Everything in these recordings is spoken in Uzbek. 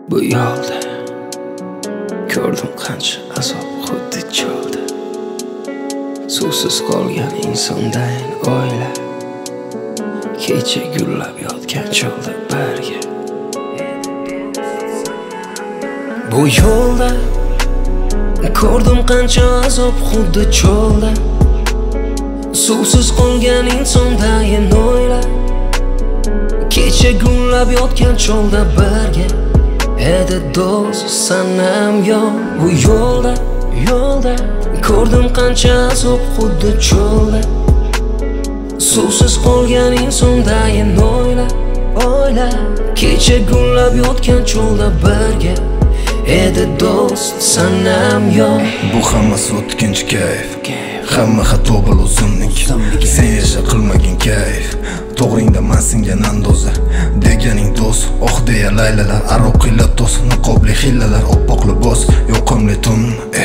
Bu yo'lda ko'rdim qancha azob xuddi cho'lda. Suvsiz qolgan insondayin oila, kecha gullab yotgan cho'lda barga. Bu yo'lda ko'rdim qancha azob xuddi cho'lda. Suvsiz qolgan insondayin oila, kecha gullab yotgan cho'lda barga. Edi do'st sanam yo'q bu yo'lda ko'rdim qancha azob xuddi cho'lda. Suvsiz qolgan insondayin oila, kecha gullab yotgan cho'lda barga. Edi do'st sanam yo'q. Bu hammasi o'tkinchi kayf, hamma xato bil o'zimning. Sen yasha qilmagin kayf, to'g'ringda man singan andoza deganing do'st. Oh deya laylalar, aroq ila to's, niqobli hillalar, oppoq libos, yoqimli tun.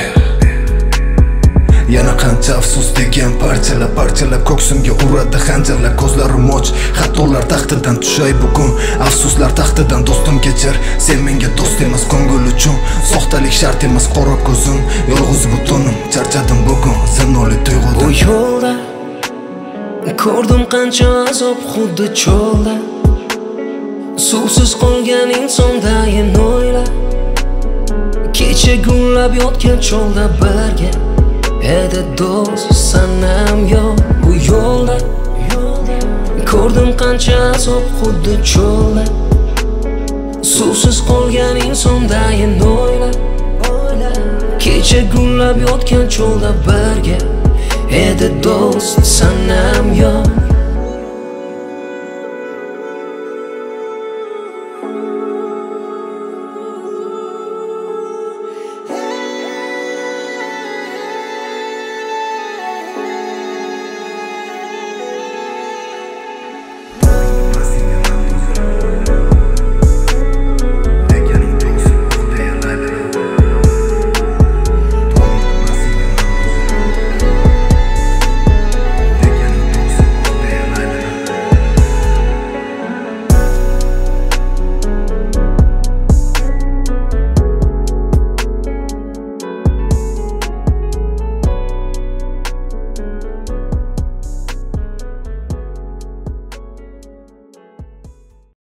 Yana qancha afsus degan parchalab ko'ksimga uradi xanjarlar. Ko'zlarim och, xatolar taxtidan tushay bugun. Afsuslar taxtidan do'stim kechir, sen menga do'st emas ko'ngil uchun. Soxtalik shart emas qora ko'zim, yolg'iz butunim, charchadim bugun zinoli tuyg'udan. Bu yo'lda ko'rdim qancha azob xuddi cho'lda. Suvsiz qolgan insondayin oila, kecha gullab yotgan cho'lda barga. Edi do'st sanam yo'q bu yo'lda ko'rdim qancha azob xuddi cho'lda. Suvsiz qolgan insondayin oila, kecha gullab yotgan cho'lda barga. Edi do'st sanam yo'q.